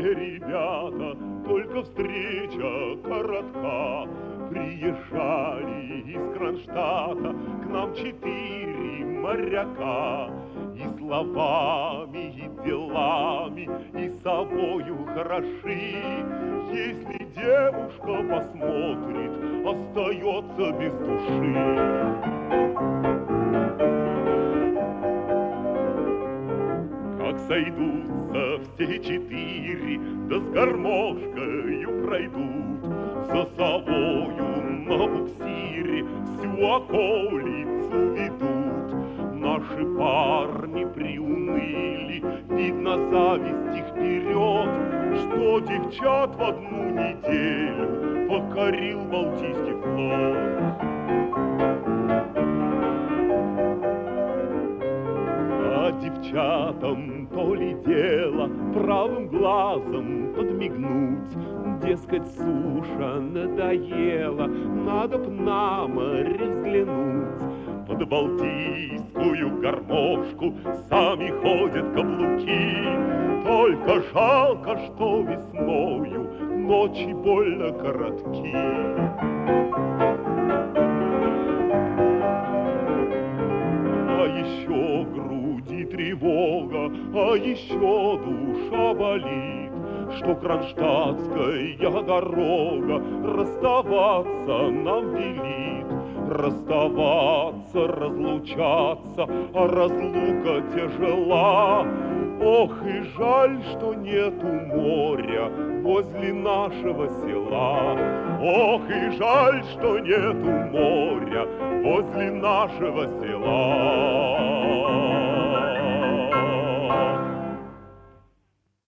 ребята, только встреча коротка. Приезжали из Кронштадта к нам 4 моряка. И словами, и делами, и собою хороши. Если девушка посмотрит, остается без души. Как сойдутся все 4, да с гармошкою пройдут, за собою на буксире всю околицу ведут. Наши парни приуныли, видно, зависть их берет, что девчат в одну неделю покорил Балтийский флот. А девчатам то ли дело правым глазом подмигнуть, дескать, суша надоела, надо б на море взглянуть. Под балтийскую гармошку сами ходят каблуки, только жалко, что весною ночи больно коротки. А еще груди тревога, а еще душа болит, что кронштадтская дорога расставаться нам велит. Расставаться, разлучаться, а разлука тяжела. Ох, и жаль, что нету моря возле нашего села. Ох, и жаль, что нету моря возле нашего села.